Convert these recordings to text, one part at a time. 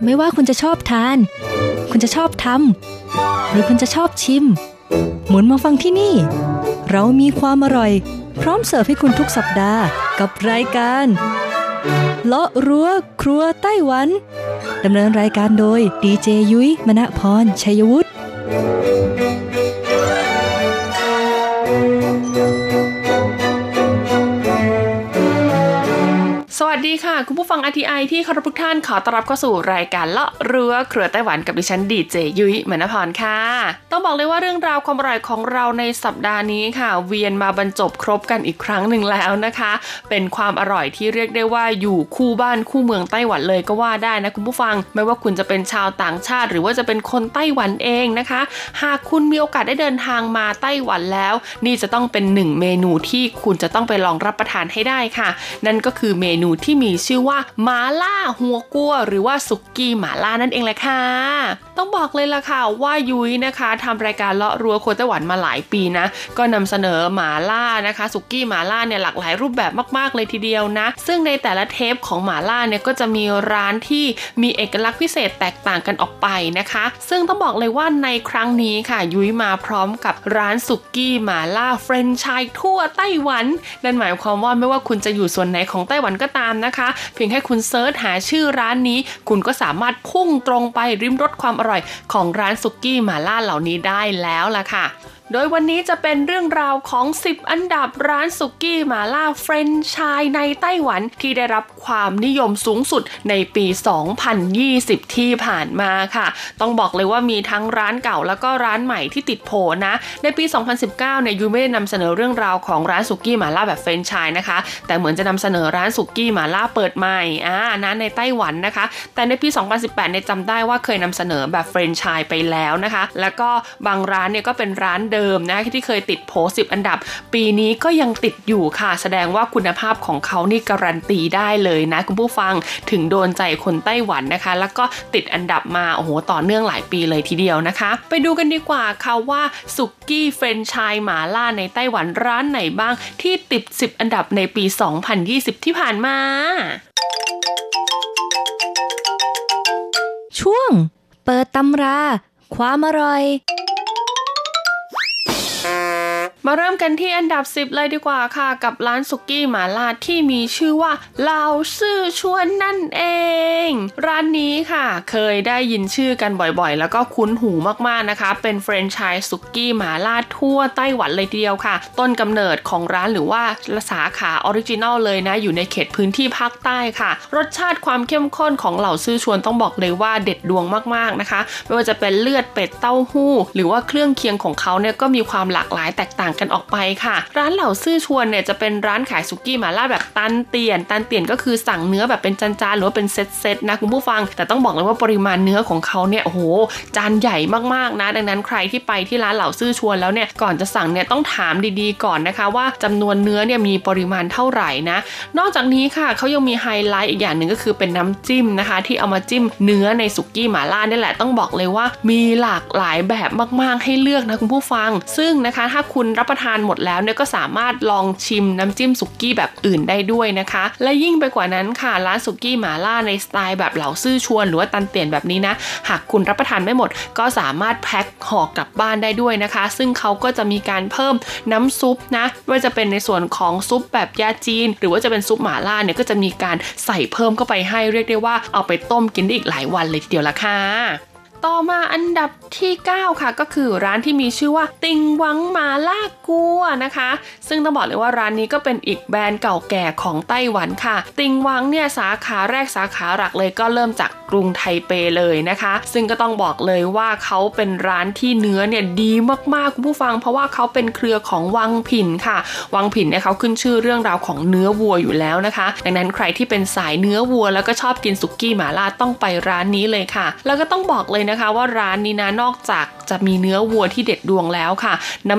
ไม่ว่าคุณจะชอบทานคุณจะชอบทำหรือคุณจะชอบชิมหมุนมาฟังที่นี่เรามีความอร่อยพร้อมเสิร์ฟให้คุณทุกสัปดาห์กับรายการเลาะรั้วครัวไต้หวันดำเนินรายการโดยดีเจยุ้ยมณพรชัยวุฒิสวัสดีค่ะคุณผู้ฟัง RTI ที่เคารพทุกท่านขอต้อนรับเข้าสู่รายการเลาะรั้วครัวไต้หวันกับดิฉันดีเจยุ้ยมณพรค่ะต้องบอกเลยว่าเรื่องราวความอร่อยของเราในสัปดาห์นี้ค่ะเวียนมาบรรจบครบกันอีกครั้งหนึ่งแล้วนะคะเป็นความอร่อยที่เรียกได้ว่าอยู่คู่บ้านคู่เมืองไต้หวันเลยก็ว่าได้นะคุณผู้ฟังไม่ว่าคุณจะเป็นชาวต่างชาติหรือว่าจะเป็นคนไต้หวันเองนะคะหากคุณมีโอกาสได้เดินทางมาไต้หวันแล้วนี่จะต้องเป็น1เมนูที่คุณจะต้องไปลองรับประทานให้ได้ค่ะนั่นก็คือเมนูที่มีชื่อว่าหมาล่าหัวกัวหรือว่าสุกี้หมาล่านั่นเองแหละค่ะต้องบอกเลยล่ะค่ะว่ายุ้ยนะคะทำรายการเลาะรั้วครัวไต้หวันมาหลายปีนะก็นำเสนอหมาล่านะคะสุกี้หมาล่าเนี่ยหลากหลายรูปแบบมากๆเลยทีเดียวนะซึ่งในแต่ละเทปของหมาล่าเนี่ยก็จะมีร้านที่มีเอกลักษณ์พิเศษแตกต่างกันออกไปนะคะซึ่งต้องบอกเลยว่าในครั้งนี้ค่ะยุ้ยมาพร้อมกับร้านสุกี้หมาล่าแฟรนไชส์ทั่วไต้หวันนั่นหมายความว่าไม่ว่าคุณจะอยู่ส่วนไหนของไต้หวันก็ตามนะคะเพียงแค่คุณเซิร์ชหาชื่อร้านนี้คุณก็สามารถพุ่งตรงไปริมรสความอร่อยของร้านสุกี้หม่าล่าเหล่านี้ได้แล้วล่ะค่ะโดยวันนี้จะเป็นเรื่องราวของ10อันดับร้านสุกี้หม่าล่าแฟรนไชส์ในไต้หวันที่ได้รับความนิยมสูงสุดในปี 2020 ที่ผ่านมาค่ะต้องบอกเลยว่ามีทั้งร้านเก่าแล้วก็ร้านใหม่ที่ติดโผนะในปี 2019 เนี่ยยูไม่ได้นำเสนอเรื่องราวของร้านสุกี้หม่าล่าแบบแฟรนไชส์นะคะแต่เหมือนจะนำเสนอร้านสุกี้หม่าล่าเปิดใหม่นะในไต้หวันนะคะแต่ในปี 2018 เนี่ยจำได้ว่าเคยนำเสนอแบบแฟรนไชส์ไปแล้วนะคะแล้วก็บางร้านเนี่ยก็เป็นร้านเดิมนะที่เคยติดโผ10อันดับปีนี้ก็ยังติดอยู่ค่ะแสดงว่าคุณภาพของเขานี่การันตีได้เลยนะคุณผู้ฟังถึงโดนใจคนไต้หวันนะคะแล้วก็ติดอันดับมาโอ้โหต่อเนื่องหลายปีเลยทีเดียวนะคะไปดูกันดีกว่าค่ะว่าสุกี้แฟรนไชส์หม่าล่าในไต้หวันร้านไหนบ้างที่ติด10อันดับในปี 2020 ที่ผ่านมาช่วงเปิดตำราความอร่อยมาเริ่มกันที่อันดับ10เลยดีกว่าค่ะกับร้านสุกี้หม่าล่าที่มีชื่อว่าเหล่าซื่อชวนนั่นเองร้านนี้ค่ะเคยได้ยินชื่อกันบ่อยๆแล้วก็คุ้นหูมากๆนะคะเป็นแฟรนไชส์สุกี้หม่าล่าทั่วไต้หวันเลยทีเดียวค่ะต้นกำเนิดของร้านหรือว่าสาขาออริจินัลเลยนะอยู่ในเขตพื้นที่ภาคใต้ค่ะรสชาติความเข้มข้นของเหล่าซื่อชวนต้องบอกเลยว่าเด็ดดวงมากๆนะคะไม่ว่าจะเป็นเลือดเป็ดเต้าหู้หรือว่าเครื่องเคียงของเขาเนี่ยก็มีความหลากหลายแตกต่างกันออกไปค่ะร้านเหล่าซื่อชวนเนี่ยจะเป็นร้านขายสุกี้หม่าล่าแบบตันเตียนก็คือสั่งเนื้อแบบเป็นจานๆหรือว่าเป็นเซตนะคุณผู้ฟังแต่ต้องบอกเลยว่าปริมาณเนื้อของเขาเนี่ยโอ้โหจานใหญ่มากๆนะดังนั้นใครที่ไปที่ร้านเหล่าซื่อชวนแล้วเนี่ยก่อนจะสั่งเนี่ยต้องถามดีๆก่อนนะคะว่าจำนวนเนื้อเนี่ยมีปริมาณเท่าไหร่นะนอกจากนี้ค่ะเขายังมีไฮไลท์อีกอย่างหนึ่งก็คือเป็นน้ำจิ้มนะคะที่เอามาจิ้มเนื้อในสุกี้หม่าล่านี่แหละต้องบอกเลยว่ามีหลากหลายแบบมากๆให้เลือกนะคุณผู้ฟังซึ่งนะคะถ้าคุณรับประทานหมดแล้วเนี่ยก็สามารถลองชิมน้ำจิ้มสุกี้แบบอื่นได้ด้วยนะคะและยิ่งไปกว่านั้นค่ะร้านสุกี้หม่าล่าในสไตล์แบบเหล่าซื่อชวนหรือว่าตันเตียนแบบนี้นะหากคุณรับประทานไม่หมดก็สามารถแพ็คห่อกลับบ้านได้ด้วยนะคะซึ่งเขาก็จะมีการเพิ่มน้ำซุปนะว่าจะเป็นในส่วนของซุปแบบยาจีนหรือว่าจะเป็นซุปหม่าล่าเนี่ยก็จะมีการใส่เพิ่มเข้าไปให้เรียกได้ว่าเอาไปต้มกินได้อีกหลายวันเลยทีเดียวละค่ะต่อมาอันดับที่9ค่ะก็คือร้านที่มีชื่อว่าติงหวังหม่าล่ากัวนะคะซึ่งต้องบอกเลยว่าร้านนี้ก็เป็นอีกแบรนด์เก่าแก่ของไต้หวันค่ะติงหวังเนี่ยสาขาแรกสาขาหลักเลยก็เริ่มจากกรุงไทเปเลยนะคะซึ่งก็ต้องบอกเลยว่าเขาเป็นร้านที่เนื้อเนี่ยดีมากๆคุณผู้ฟังเพราะว่าเขาเป็นเครือของวังผินค่ะวังผินเนี่ยเขาขึ้นชื่อเรื่องราวของเนื้อวัวอยู่แล้วนะคะดังนั้นใครที่เป็นสายเนื้อวัวแล้วก็ชอบกินสุกี้หม่าล่าต้องไปร้านนี้เลยค่ะแล้วก็ต้องบอกเลยนะคะว่าร้านนี้นะนอกจากจะมีเนื้อวัวที่เด็ดดวงแล้วค่ะน้ำซุป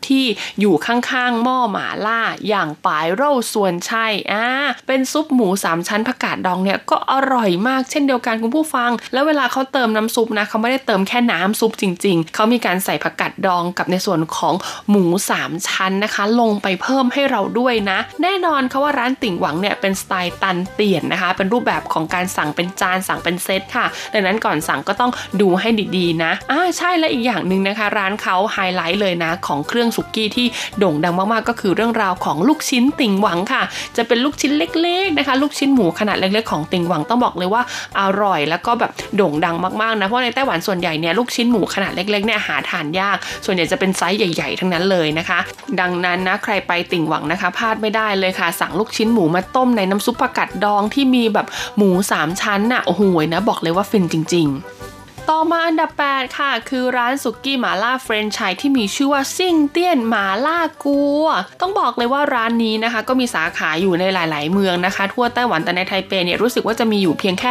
ที่อยู่ข้างๆหม้อหม่าล่าอย่างปายโร่ส่วนชัยเป็นซุปหมู3ชั้นผักกาดดองเนี่ยก็อร่อยมากเช่นเดียวกันคุณผู้ฟังแล้วเวลาเขาเติมน้ำซุปนะเขาไม่ได้เติมแค่น้ำซุปจริงๆเขามีการใส่ผักกาดดองกับในส่วนของหมู3ชั้นนะคะลงไปเพิ่มให้เราด้วยนะแน่นอนค่ะว่าร้านติ่งหวังเนี่ยเป็นสไตล์ตันเตี่ยนนะคะเป็นรูปแบบของการสั่งเป็นจานสั่งเป็นเซตค่ะดังนั้นก่อนสั่งก็ต้องดูให้ดีๆนะใช่และอีกอย่างนึงนะคะร้านเขาไฮไลท์เลยนะของเครื่องสุกี้ที่โด่งดังมากๆก็คือเรื่องราวของลูกชิ้นติ่งหวังค่ะจะเป็นลูกชิ้นเล็กๆนะคะลูกชิ้นหมูขนาดเล็กๆของติ่งหวังต้องบอกเลยว่าอร่อยแล้วก็แบบโด่งดังมากๆนะเพราะในไต้หวันส่วนใหญ่เนี่ยลูกชิ้นหมูขนาดเล็กๆเนี่ยหาทานยากส่วนใหญ่จะเป็นไซส์ใหญ่ๆทั้งนั้นเลยนะคะดังนั้นนะใครไปติ่งหวังนะคะพลาดไม่ได้เลยค่ะสั่งลูกชิ้นหมูมาต้มในน้ำซุปผักกาดดองที่มีแบบหมู3ชั้นน่ะโอ้โหนะบอกเลยว่าฟินจริงๆต่อมาอันดับ8ค่ะคือร้านสุกี้หม่าล่าเฟรนช์ไชส์ที่มีชื่อว่าซิ่งเตี้ยนหม่าล่ากัวต้องบอกเลยว่าร้านนี้นะคะก็มีสาขาอยู่ในหลายๆเมืองนะคะทั่วไต้หวันแต่ในไทเปเนี่ยรู้สึกว่าจะมีอยู่เพียงแค่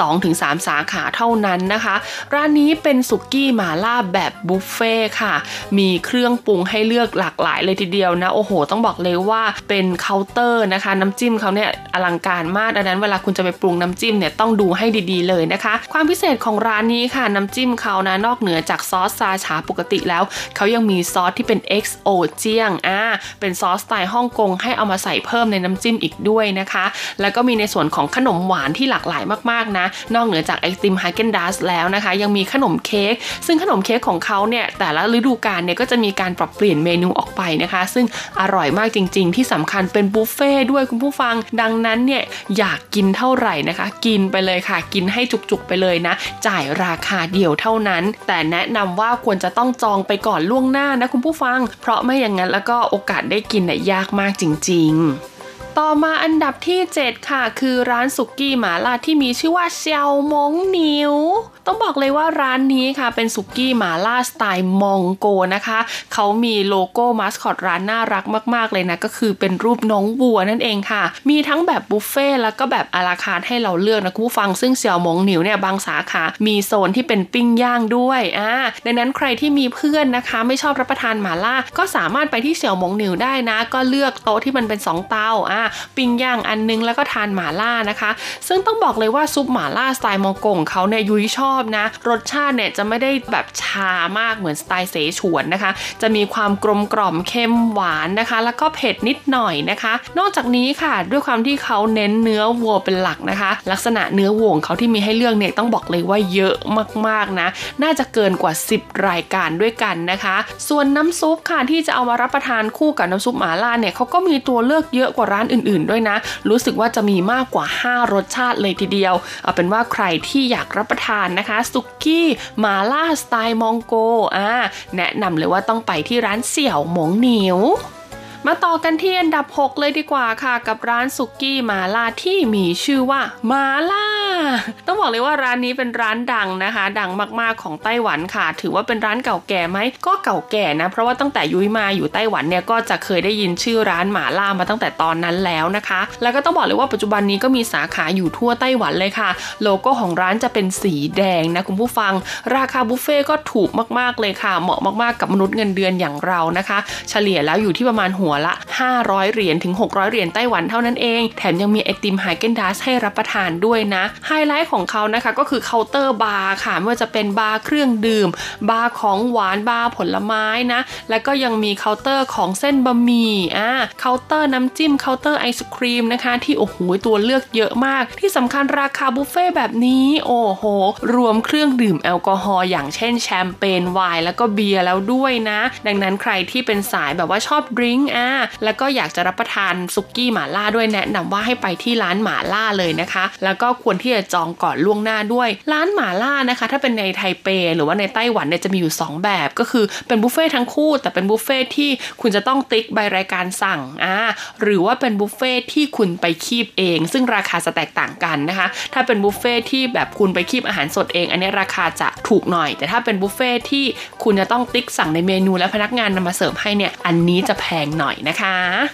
2-3 สาขาเท่านั้นนะคะร้านนี้เป็นสุกี้หม่าล่าแบบบุฟเฟ่ค่ะมีเครื่องปรุงให้เลือกหลากหลายเลยทีเดียวนะโอ้โหต้องบอกเลยว่าเป็นเคาน์เตอร์นะคะน้ำจิ้มเขาเนี่ยอลังการมากดังนั้นเวลาคุณจะไปปรุงน้ำจิ้มเนี่ยต้องดูให้ดีๆเลยนะคะความพิเศษของร้านนี้ค่ะน้ำจิ้มเขานะนอกเหนือจากซอสซาชาปกติแล้วเขายังมีซอสที่เป็น XO เจียงเป็นซอสสไตล์ฮ่องกงให้เอามาใส่เพิ่มในน้ำจิ้มอีกด้วยนะคะแล้วก็มีในส่วนของขนมหวานที่หลากหลายมากๆนะนอกเหนือจากไอติมฮาเกนดัสแล้วนะคะยังมีขนมเค้กซึ่งขนมเค้กของเขาเนี่ยแต่ละฤดูกาลเนี่ยก็จะมีการปรับเปลี่ยนเมนูออกไปนะคะซึ่งอร่อยมากจริงๆที่สำคัญเป็นบุฟเฟ่ด้วยคุณผู้ฟังดังนั้นเนี่ยอยากกินเท่าไหร่นะคะกินไปเลยค่ะกินให้จุกๆไปเลยนะจ่ายราคาเดียวเท่านั้นแต่แนะนำว่าควรจะต้องจองไปก่อนล่วงหน้านะคุณผู้ฟังเพราะไม่อย่างนั้นแล้วก็โอกาสได้กินเนี่ยยากมากจริงๆต่อมาอันดับที่7ค่ะคือร้านสุกี้หม่าล่าที่มีชื่อว่าเซียวมงหนิวต้องบอกเลยว่าร้านนี้ค่ะเป็นสุกี้หม่าล่าสไตล์มองโกนะคะเขามีโลโก้มาสคอตร้านน่ารักมากๆเลยนะก็คือเป็นรูปน้องวัวนั่นเองค่ะมีทั้งแบบบุฟเฟ่แล้วก็แบบอาราคาร์ทให้เราเลือกนะคุณผู้ฟังซึ่งเซียวมงหนิวเนี่ยบางสาขามีโซนที่เป็นปิ้งย่างด้วยดังนั้นใครที่มีเพื่อนนะคะไม่ชอบรับประทานหม่าล่าก็สามารถไปที่เซียวมงหนิวได้นะก็เลือกโต๊ะที่มันเป็น2เตาปิ้งย่างอันนึงแล้วก็ทานหม่าล่านะคะซึ่งต้องบอกเลยว่าซุปหม่าล่าสไตล์มองโกของเขาเนี่ยยุ้ยชอบนะรสชาติเนี่ยจะไม่ได้แบบชามากเหมือนสไตล์เสฉวนนะคะจะมีความกลมกล่อมเค็มหวานนะคะแล้วก็เผ็ดนิดหน่อยนะคะนอกจากนี้ค่ะด้วยความที่เขาเน้นเนื้อวัวเป็นหลักนะคะลักษณะเนื้อวัวของเขาที่มีให้เลือกเนี่ยต้องบอกเลยว่าเยอะมากๆนะน่าจะเกินกว่า10รายการด้วยกันนะคะส่วนน้ำซุปค่ะที่จะเอามารับประทานคู่กับน้ำซุปหม่าล่าเนี่ยเขาก็มีตัวเลือกเยอะกว่าร้านอื่นๆด้วยนะรู้สึกว่าจะมีมากกว่า5รสชาติเลยทีเดียวเอาเป็นว่าใครที่อยากรับประทานนะคะสุกี้หม่าล่าสไตล์มองโกแนะนำเลยว่าต้องไปที่ร้านเสี่ยวหมงเหนียวมาต่อกันที่อันดับ6เลยดีกว่าค่ะกับร้านสุกี้หม่าล่าที่มีชื่อว่าหม่าล่าต้องบอกเลยว่าร้านนี้เป็นร้านดังนะคะดังมากๆของไต้หวันค่ะถือว่าเป็นร้านเก่าแก่ไหมก็เก่าแก่นะเพราะว่าตั้งแต่ยุ้ยมาอยู่ไต้หวันเนี่ยก็จะเคยได้ยินชื่อร้านหม่าล่ามาตั้งแต่ตอนนั้นแล้วนะคะแล้วก็ต้องบอกเลยว่าปัจจุบันนี้ก็มีสาขาอยู่ทั่วไต้หวันเลยค่ะโลโก้ของร้านจะเป็นสีแดงนะคุณผู้ฟังราคาบุฟเฟ่ก็ถูกมากๆเลยค่ะเหมาะมากๆกับมนุษย์เงินเดือนอย่างเรานะคะเฉลี่ยแล้วอยู่ที่ประมาณหัวละ500เหรียญถึง600เหรียญไต้หวันเท่านั้นเองแถมยังมีไอติมฮาเกนดัสให้รับประทานด้วยนะไฮไลท์ของเขานะคะก็คือเคาน์เตอร์บาร์ค่ะไม่ว่าจะเป็นบาร์เครื่องดื่มบาร์ของหวานบาร์ผลไม้นะแล้วก็ยังมีเคาน์เตอร์ของเส้นบะหมี่เคาน์เตอร์น้ำจิ้มเคาน์เตอร์ไอศครีมนะคะที่โอ้โหตัวเลือกเยอะมากที่สำคัญราคาบุฟเฟ่แบบนี้โอ้โหรวมเครื่องดื่มแอลกอฮอล์อย่างเช่นแชมเปญไวน์แล้วก็เบียร์แล้วด้วยนะดังนั้นใครที่เป็นสายแบบว่าชอบดริงก์แล้วก็อยากจะรับประทานสุกี้หม่าล่าด้วยแนะนำว่าให้ไปที่ร้านหม่าล่าเลยนะคะแล้วก็ควรที่จะจองก่อนล่วงหน้าด้วยร้านหม่าล่านะคะถ้าเป็นในไทเปหรือว่าในไต้หวันเนี่ยจะมีอยู่2แบบก็คือเป็นบุฟเฟ่ทั้งคู่แต่เป็นบุฟเฟ่ที่คุณจะต้องติ๊กใบรายการสั่งหรือว่าเป็นบุฟเฟ่ที่คุณไปคีบเองซึ่งราคาจะแตกต่างกันนะคะถ้าเป็นบุฟเฟ่ที่แบบคุณไปคีบอาหารสดเองอันนี้ราคาจะถูกหน่อยแต่ถ้าเป็นบุฟเฟ่ที่คุณจะต้องติ๊กสั่งในเมนูแล้วพนักงานนำมาเสิร์ฟให้เนี่ยอันนี้จะแพงหน่อยนะคะ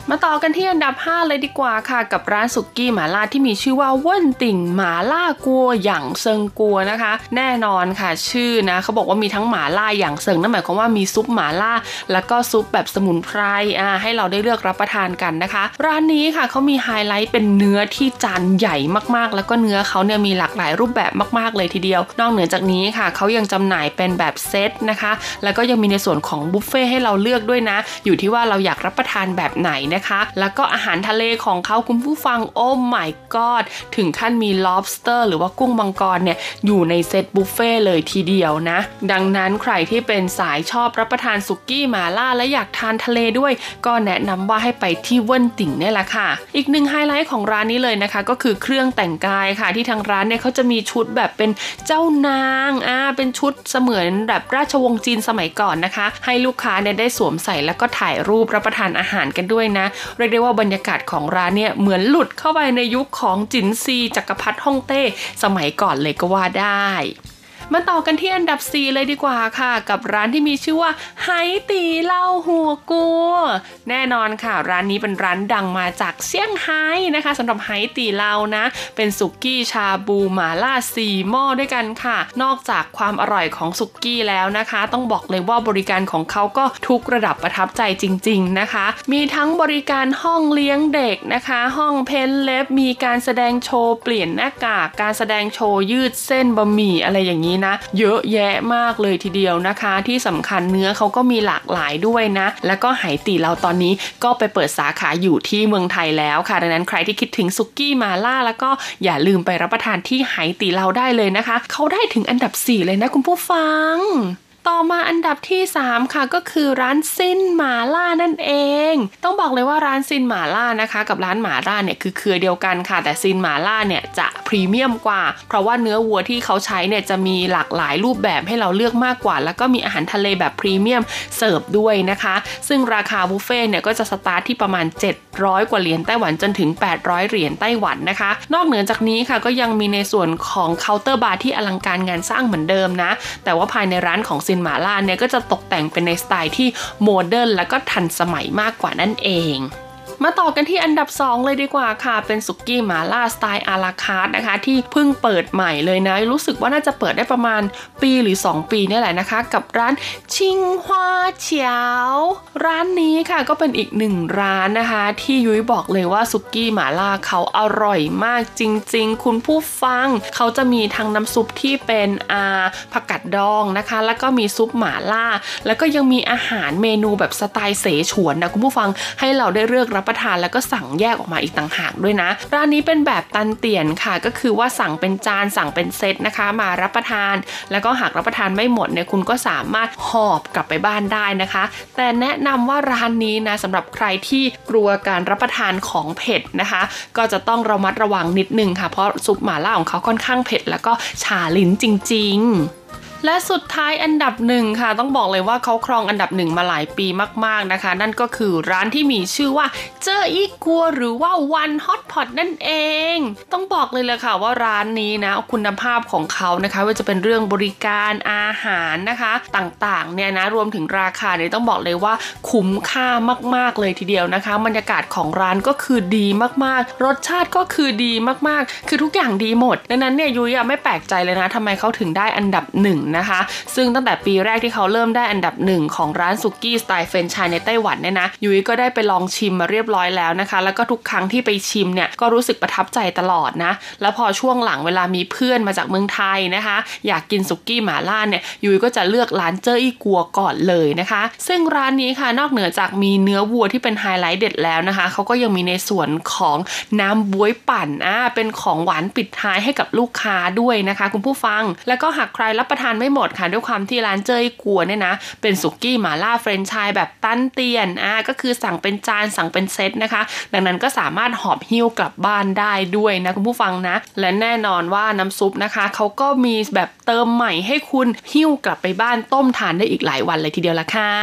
มาต่อกันที่อันดับ5เลยดีกว่าค่ะกับร้านสุกี้หม่าล่าที่มีชื่อว่าเว่นติ่งหม่าล่ากัวหยั่งเซิงกัวนะคะแน่นอนค่ะชื่อนะเขาบอกว่ามีทั้งหม่าล่าหยั่งเซิงนั่นหมายความว่ามีซุปหม่าล่าแล้วก็ซุปแบบสมุนไพรให้เราได้เลือกรับประทานกันนะคะร้านนี้ค่ะเขามีไฮไลท์เป็นเนื้อที่จานใหญ่มากๆแล้วก็เนื้อเขาเนี่ยมีหลากหลายรูปแบบมากๆเลยทีเดียวนอกเหนือจากนี้ค่ะเขายังจำหน่ายเป็นแบบเซตนะคะแล้วก็ยังมีในส่วนของบุฟเฟ่ให้เราเลือกด้วยนะอยู่ที่ว่าเราอยากรับประทานแบบไหนนะคะแล้วก็อาหารทะเลของเขาคุณผู้ฟังโอ้ my god ถึงขั้นมี lobster หรือว่ากุ้งมังกรเนี่ยอยู่ในเซตบุฟเฟ่เลยทีเดียวนะดังนั้นใครที่เป็นสายชอบรับประทานสุกี้หม่าล่าและอยากทานทะเลด้วยก็แนะนำว่าให้ไปที่เว่นติ่งนี่แหละค่ะอีกหนึ่งไฮไลท์ของร้านนี้เลยนะคะก็คือเครื่องแต่งกายค่ะที่ทางร้านเนี่ยเขาจะมีชุดแบบเป็นเจ้านางเป็นชุดเสมือนแบบราชวงศ์จีนสมัยก่อนนะคะให้ลูกค้าเนี่ยได้สวมใส่แล้วก็ถ่ายรูปรับประทานอาหารกันด้วยนะเรียกได้ว่าบรรยากาศของร้านเนี่ยเหมือนหลุดเข้าไปในยุคของจินซีจักรพรรดิฮ่องเต้สมัยก่อนเลยก็ว่าได้มาต่อกันที่อันดับ4เลยดีกว่าค่ะกับร้านที่มีชื่อว่าไหตีเหล้าหัวกัวแน่นอนค่ะร้านนี้เป็นร้านดังมาจากเซี่ยงไฮ้นะคะสำหรับไหตีเหล้านะเป็นสุกี้ชาบูหม่าล่า4หม้อด้วยกันค่ะนอกจากความอร่อยของสุกี้แล้วนะคะต้องบอกเลยว่าบริการของเขาก็ทุกระดับประทับใจจริงๆนะคะมีทั้งบริการห้องเลี้ยงเด็กนะคะห้องเพ้นเล็บมีการแสดงโชว์เปลี่ยนหน้ากากการแสดงโชว์ยืดเส้นบะหมี่อะไรอย่างนี้นะเยอะแยะมากเลยทีเดียวนะคะที่สำคัญเนื้อเขาก็มีหลากหลายด้วยนะแล้วก็ไหตีเราตอนนี้ก็ไปเปิดสาขาอยู่ที่เมืองไทยแล้วค่ะดังนั้นใครที่คิดถึงสุกี้หม่าล่าแล้วก็อย่าลืมไปรับประทานที่ไหตีเราได้เลยนะคะเขาได้ถึงอันดับ4เลยนะคุณผู้ฟังต่อมาอันดับที่3ค่ะก็คือร้านซินหม่าล่านั่นเองต้องบอกเลยว่าร้านซินหม่าล่านะคะกับร้านหม่าล่าเนี่ยคือเครือเดียวกันค่ะแต่ซินหม่าล่าเนี่ยจะพรีเมียมกว่าเพราะว่าเนื้อวัวที่เขาใช้เนี่ยจะมีหลากหลายรูปแบบให้เราเลือกมากกว่าแล้วก็มีอาหารทะเลแบบพรีเมียมเสิร์ฟด้วยนะคะซึ่งราคาบุฟเฟ่เนี่ยก็จะสตาร์ทที่ประมาณ700กว่าเหรียญไต้หวันจนถึง800เหรียญไต้หวันนะคะนอกเหนือจากนี้ค่ะก็ยังมีในส่วนของเคาน์เตอร์บาร์ที่อลังการงานสร้างเหมือนเดิมนะแต่ว่าภายในร้านของซินหม่าล่าเนี่ยก็จะตกแต่งเป็นในสไตล์ที่โมเดิร์นและก็ทันสมัยมากกว่านั่นเองมาต่อกันที่อันดับ2เลยดีกว่าค่ะเป็นสุกี้หม่าล่าสไตล์อาราคาร์ทนะคะที่เพิ่งเปิดใหม่เลยนะรู้สึกว่าน่าจะเปิดได้ประมาณปีหรือ2ปีนี่แหละนะคะกับร้านชิงฮวาเฉียวร้านนี้ค่ะก็เป็นอีก1ร้านนะคะที่ยุ้ยบอกเลยว่าสุกี้หม่าล่าเขาอร่อยมากจริงๆคุณผู้ฟังเขาจะมีทั้งน้ำซุปที่เป็นผักกาดดองนะคะแล้วก็มีซุปหม่าล่าแล้วก็ยังมีอาหารเมนูแบบสไตล์เสฉวนนะคุณผู้ฟังให้เราได้เลือกรับประทานแล้วก็สั่งแยกออกมาอีกต่างหากด้วยนะร้านนี้เป็นแบบตันเตี่ยนค่ะก็คือว่าสั่งเป็นจานสั่งเป็นเซตนะคะมารับประทานแล้วก็หากรับประทานไม่หมดเนี่ยคุณก็สามารถหอบกลับไปบ้านได้นะคะแต่แนะนำว่าร้านนี้นะสำหรับใครที่กลัวการรับประทานของเผ็ดนะคะก็จะต้องระมัดระวังนิดนึงค่ะเพราะซุปหม่าล่าของเขาค่อนข้างเผ็ดแล้วก็ชาลิ้นจริงๆและสุดท้ายอันดับ1ค่ะต้องบอกเลยว่าเขาครองอันดับ1มาหลายปีมากๆนะคะนั่นก็คือร้านที่มีชื่อว่าเจออีกัวหรือว่าวันฮอตพอตนั่นเองต้องบอกเลยค่ะว่าร้านนี้นะคุณภาพของเขานะคะว่าจะเป็นเรื่องบริการอาหารนะคะต่างๆเนี่ยนะรวมถึงราคาเนี่ยต้องบอกเลยว่าคุ้มค่ามากๆเลยทีเดียวนะคะบรรยากาศของร้านก็คือดีมากๆรสชาติก็คือดีมากๆคือทุกอย่างดีหมดดังนั้นเนี่ยยุ้ยไม่แปลกใจเลยนะทำไมเขาถึงได้อันดับ1นะคะซึ่งตั้งแต่ปีแรกที่เขาเริ่มได้อันดับ1ของร้านสุกี้สไตล์เฟรนช์ชายในไต้หวันเนี่ยนะยุ้ยก็ได้ไปลองชิมมาเรียบร้อยแล้วนะคะแล้วก็ทุกครั้งที่ไปชิมเนี่ยก็รู้สึกประทับใจตลอดนะแล้วพอช่วงหลังเวลามีเพื่อนมาจากเมืองไทยนะคะอยากกินสุกี้หม่าล่าเนี่ยยุ้ยก็จะเลือกร้านเจ้ออี้กัวก่อนเลยนะคะซึ่งร้านนี้ค่ะนอกเหนือจากมีเนื้อวัวที่เป็นไฮไลท์เด็ดแล้วนะคะเขาก็ยังมีในส่วนของน้ำบ๊วยปั่นเป็นของหวานปิดท้ายให้กับลูกค้าด้วยนะคะคุณผู้ฟังแล้วก็หากใครรับประทานไม่หมดค่ะด้วยความที่ร้านเจ้ออี้กัวเนี่ยนะเป็นสุกี้หม่าล่าเฟรนช์ชายแบบตั้นเตียนก็คือสั่งเป็นจานสั่งเป็นเซตนะคะดังนั้นก็สามารถหอบหิ้วกลับบ้านได้ด้วยนะคุณผู้ฟังนะและแน่นอนว่าน้ำซุปนะคะเขาก็มีแบบเติมใหม่ให้คุณหิ้วกลับไปบ้านต้มทานได้อีกหลายวันเลยทีเดียวละค่ะ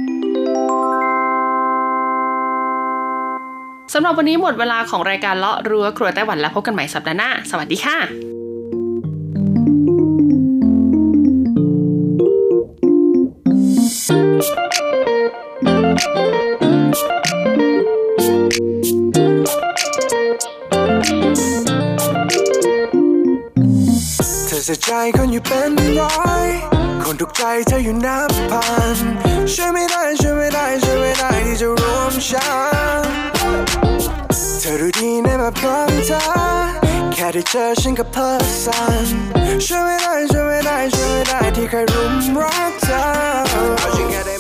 สำหรับวันนี้หมดเวลาของรายการเลาะรั้วครัวไต้หวันแล้วพบกันใหม่สัปดาห์หน้าสวัสดีค่ะเสียใจคนอยู่เป็นร้อยคนถูกใจเธออยู่นับพันช่วยไม่ได้ช่วยไม่ได้ช่วยไม่ได้ที่จะรวมฉันเธอรู้ดีในแบบของเธอแค่ได้เจอฉันก็เพลิดเพลินช่วยไม่ได้ช่วยไม่ได้ช่วยไม่ได้ที่ใครรุมรักเธอเอาจริงแค่ได้